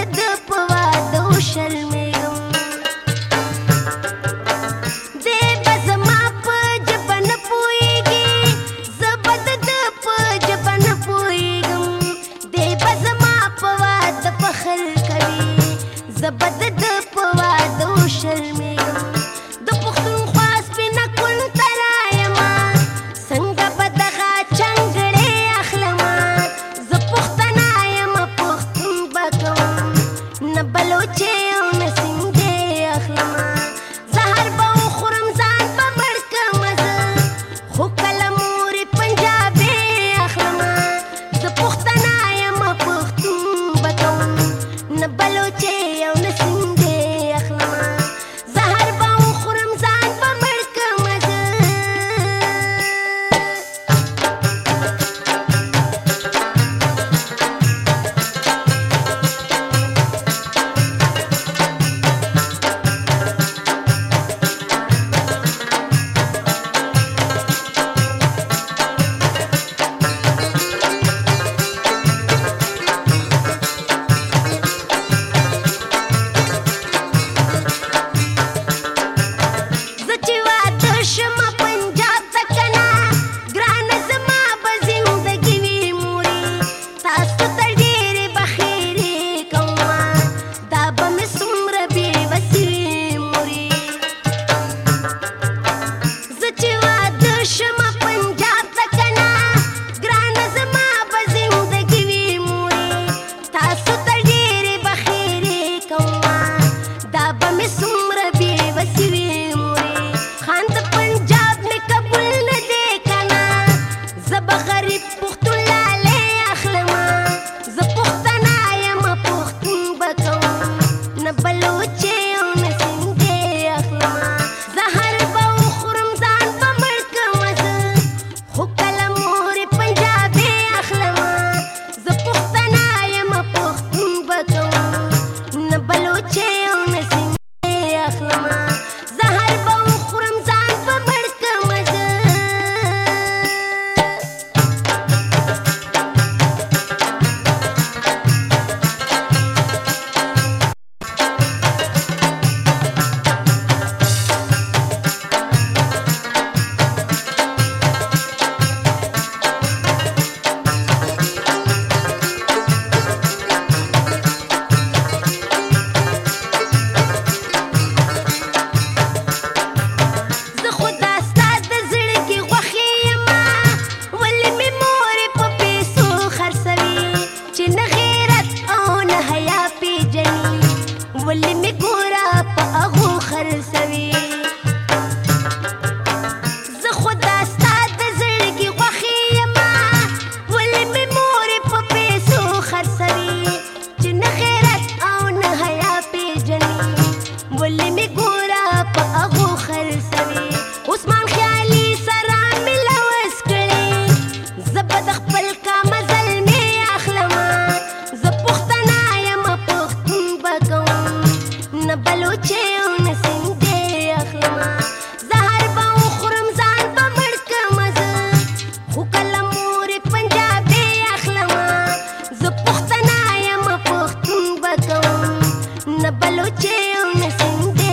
د په واده وشرمېږم دی به زما په ژبه نه پوهېږي زه به د ده په ژبه نه پوهېږم دی به زما په واده فخر کوي زه به د ده په واده وشرمېږم د پښتونخوا سپینه کون ته رایمه څنګه به دغه چنګړې اخلمه زه پښتنه یمه پښتون به کوم نه بلوچې او نه سیندې اخلمه زهر به وخورم ځان به مړ کړمه زه خو کله مورې پنجابې اخلمه زه پښتنه یمه پښتون به کوم نه بلوچې او نه سیندې اخلمه زهر به وخورم ځان به مړ کړمه زه زه چې واده شمه پنجاب ته کنه ګرانه زما به زندګي وي مورې تاسو ته ډېرې بخیرې کومه دا به مې څومره بېوسې وي مورې زه چې واده شمه پنجاب ته کنه ګرانه زما به زندګي وي مورې تاسو ته ډېرې بخیرې کومه دا به مې څومره بېوسې وي مورې خان د پنجاب مې قبول نه دی کنه زه به غریب پښتون لالې اخلمه زه پښتنه یمه پښتون به کوم نه بلوچې او نه سیندې اخلمه زهر به وخورم ځان به مړ کړمه زه خو کله مورې پنجابې اخلمه زه پښتنه یمه پښتون به کوم نه بلوچې او نه سیندې اخلمه زهر به وخورم ځان به مړ کړمه زه زه خو دا ستا د زړګي غوښې یمه ولې مې مورې په پیسو خرڅوي چې نه غیرت او نه حیا پېژني ولې مې ګوره په هغو خرڅوي زه خو دا ستا د زړګي غوښې یمه ولې مې مورې په پیسو خرڅوي چې نه غیرت او نه حیا پېژني ولې مې ګوره په هغو خرڅوي عثمان خیالي سره مې لوس کړې زه به د خپل کامه زلمې اخلمه زه پښتنه یمه پښتون به کوم نه بلوچې او نه سیندې اخلمه زهر به وخورم ځان به مړ کړمه زه خو کله مورې پنجابې اخلمه زه پښتنه یمه پښتون به کوم نه بلوچې او نه سیندې